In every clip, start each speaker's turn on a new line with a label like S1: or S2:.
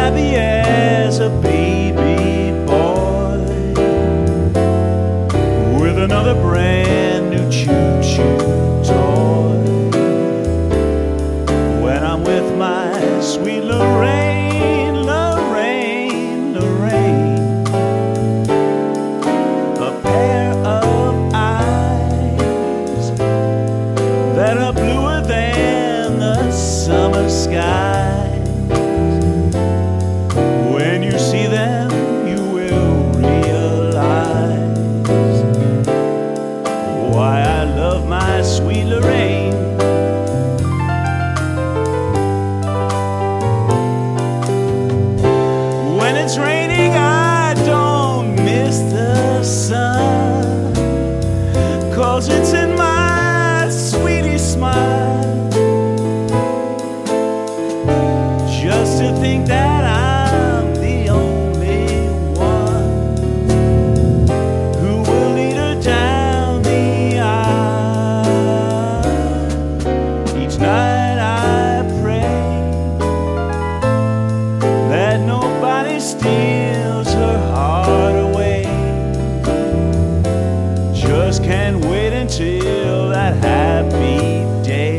S1: happy as a baby boy with another brand new choo-choo toy. When I'm with my sweet Lorraine, Lorraine, Lorraine, a pair of eyes that are bluer than the summer sky. When you see them, you will realize why I love my sweet Lorraine. When it's raining, I don't miss the sun, 'cause it's in my sweetie smile. Just to think that I'm the only one who will lead her down the aisle. Each night I pray that nobody steals her heart away. Just can't wait until that happy day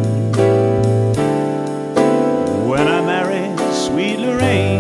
S1: when I marry sweet Lorraine.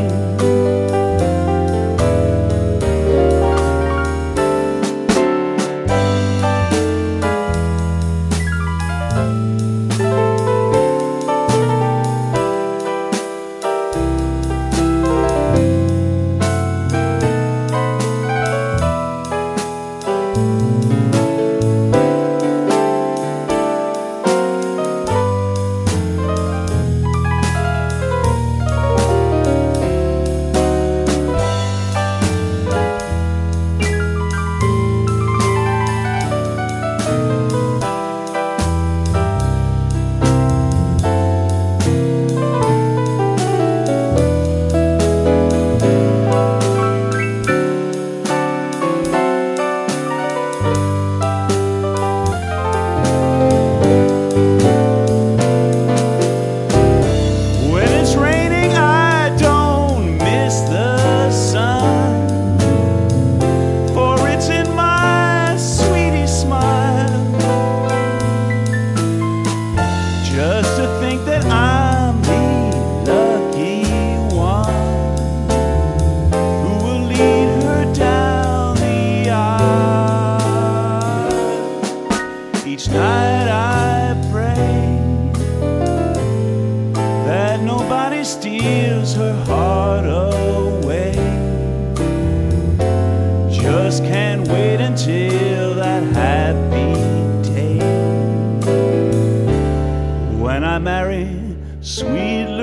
S1: Just to think that I'm the lucky one who will lead her down the aisle. Each night I pray that nobody steals her heart away. Just can't wait until that happy day when I marry sweet